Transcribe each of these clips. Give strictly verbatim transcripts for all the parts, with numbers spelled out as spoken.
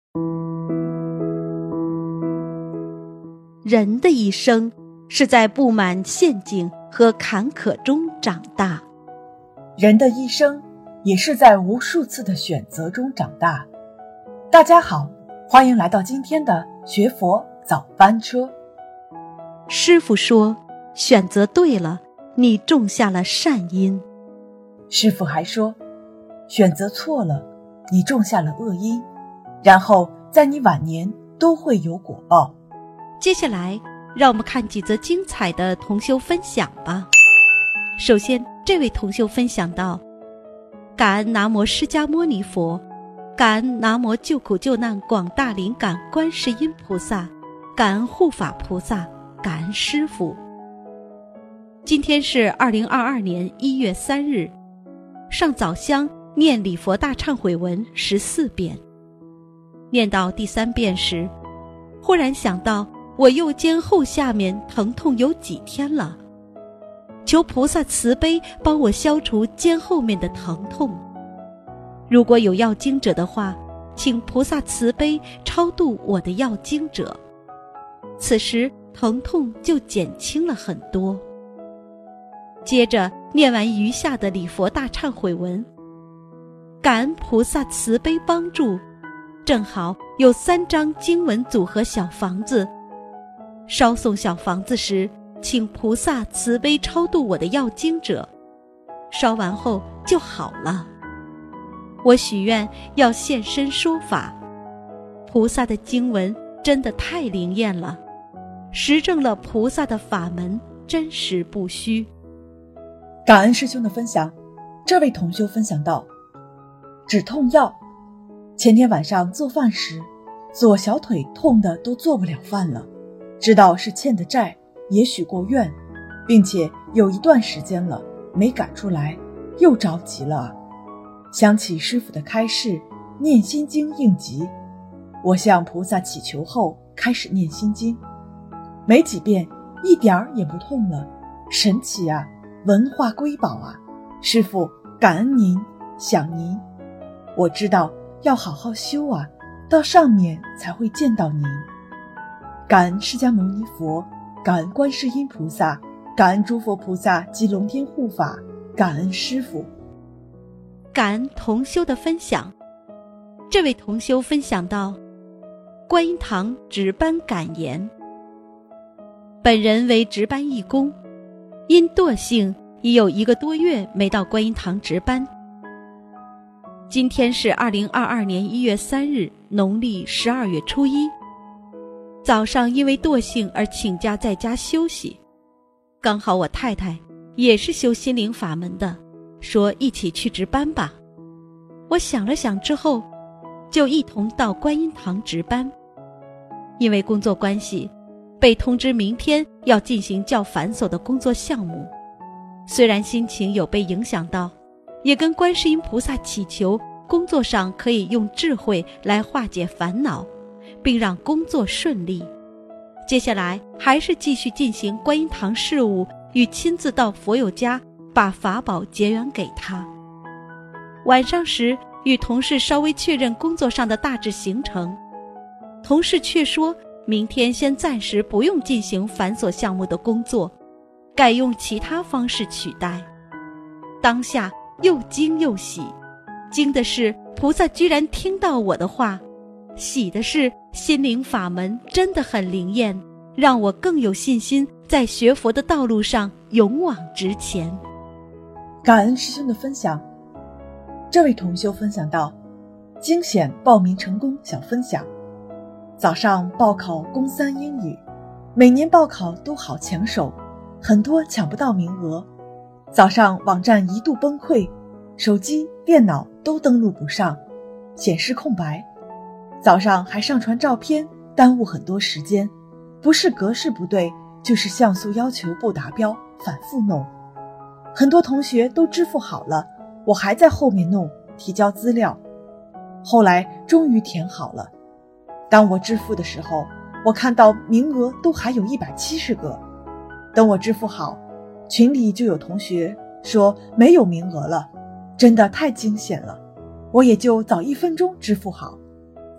人的一生是在布满陷阱和坎坷中长大， 人的一生也是在无数次的选择中长大。大家好，欢迎来到今天的学佛早班车。 师父说，选择对了，你种下了善因。 师父还说，选择错了，你种下了恶因，然后在你晚年都会有果报。 接下来让我们看几则精彩的同修分享吧。首先，这位同修分享到，感恩南无释迦牟尼佛，感恩南无救苦救难广大灵感观世音菩萨，感恩护法菩萨，感恩师父。今天是二零二二年一月三日，上早香念礼佛大忏悔文十四遍。念到第三遍时，忽然想到我右肩后下面疼痛有几天了，求菩萨慈悲帮我消除肩后面的疼痛。如果有要经者的话，请菩萨慈悲超度我的要经者。此时疼痛就减轻了很多。接着念完余下的礼佛大忏悔文，感恩菩萨慈悲帮助，正好有三张经文组合小房子。烧送小房子时，请菩萨慈悲超度我的要经者，烧完后就好了。我许愿要现身说法，菩萨的经文真的太灵验了，实证了菩萨的法门真实不虚。 感恩师兄的分享，这位同修分享到，止痛药，前天晚上做饭时，左小腿痛得都做不了饭了，知道是欠的债，也许过愿，并且有一段时间了没赶出来，又着急了啊。想起师父的开示，念心经应急，我向菩萨祈求后开始念心经，没几遍一点儿也不痛了，神奇啊，文化瑰宝啊！师父，感恩您，想您。我知道要好好修啊，到上面才会见到您。感恩释迦牟尼佛，感恩观世音菩萨，感恩诸佛菩萨及龙天护法，感恩师父。 感恩同修的分享。这位同修分享到，观音堂值班感言。本人为值班义工，因惰性已有一个多月没到观音堂值班。今天是二零二二年一月三日，农历十二月初一。早上因为惰性而请假在家休息，刚好我太太也是修心灵法门的，说一起去值班吧。我想了想之后，就一同到观音堂值班。因为工作关系，被通知明天要进行较繁琐的工作项目。虽然心情有被影响到，也跟观世音菩萨祈求工作上可以用智慧来化解烦恼，并让工作顺利。接下来还是继续进行观音堂事务，与亲自到佛友家把法宝结缘给他。晚上时与同事稍微确认工作上的大致行程，同事却说明天先暂时不用进行繁琐项目的工作，改用其他方式取代。当下又惊又喜，惊的是菩萨居然听到我的话，喜的是心灵法门真的很灵验，让我更有信心在学佛的道路上勇往直前。 感恩师兄的分享。这位同修分享到，惊险报名成功小分享。早上报考公三英语，每年报考都好抢手，很多抢不到名额。早上网站一度崩溃，手机、电脑都登录不上，显示空白。早上还上传照片，耽误很多时间，不是格式不对，就是像素要求不达标，反复弄。很多同学都支付好了，我还在后面弄，提交资料。后来终于填好了。当我支付的时候，我看到名额都还有一百七十个。等我支付好，群里就有同学说没有名额了，真的太惊险了。我也就早一分钟支付好。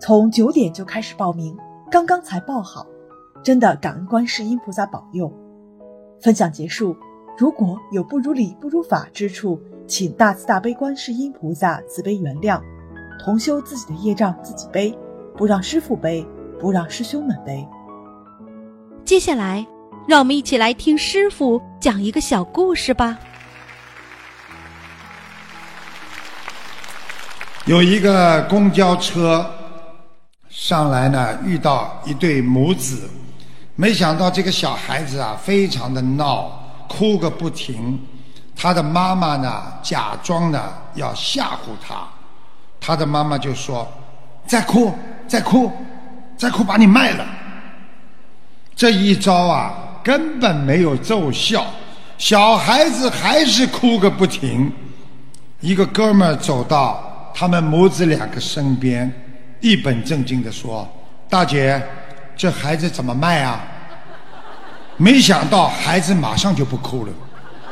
从九点就开始报名，刚刚才报好，真的感恩观世音菩萨保佑。分享结束，如果有不如理不如法之处，请大慈大悲观世音菩萨慈悲原谅，同修自己的业障自己背，不让师父背，不让师兄们背。 接下来让我们一起来听师父讲一个小故事吧。 有一个公交车上来呢，遇到一对母子，没想到这个小孩子啊非常的闹，哭个不停。他的妈妈呢假装呢要吓唬他，他的妈妈就说：再哭再哭再哭把你卖了。这一招啊根本没有奏效，小孩子还是哭个不停。一个哥们儿走到他们母子两个身边，一本正经地说：大姐，这孩子怎么卖啊？没想到孩子马上就不哭了。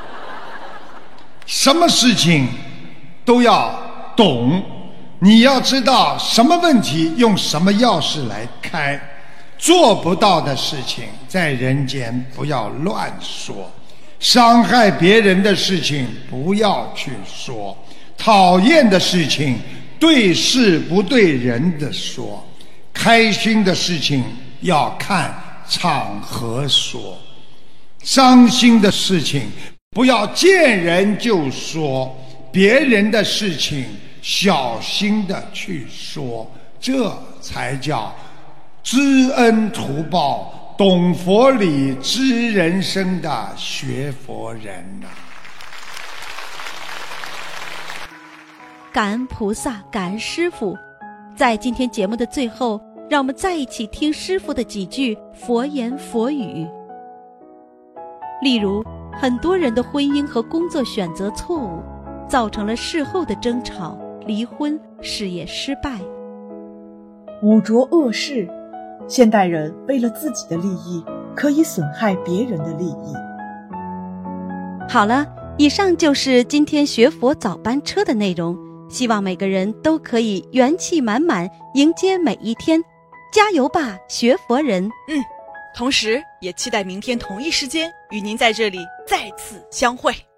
什么事情都要懂，你要知道什么问题用什么钥匙来开，做不到的事情在人间不要乱说，伤害别人的事情不要去说，讨厌的事情对事不对人的说，开心的事情要看场合说，伤心的事情不要见人就说，别人的事情小心的去说，这才叫知恩图报，懂佛理，知人生的学佛人啊。 感恩菩萨，感恩师父。在今天节目的最后，让我们再一起听师父的几句佛言佛语。例如，很多人的婚姻和工作选择错误，造成了事后的争吵、离婚、事业失败。 污浊恶事，现代人为了自己的利益，可以损害别人的利益。 好了，以上就是今天学佛早班车的内容，希望每个人都可以元气满满迎接每一天，加油吧，学佛人！ 嗯，同时也期待明天同一时间与您在这里再次相会。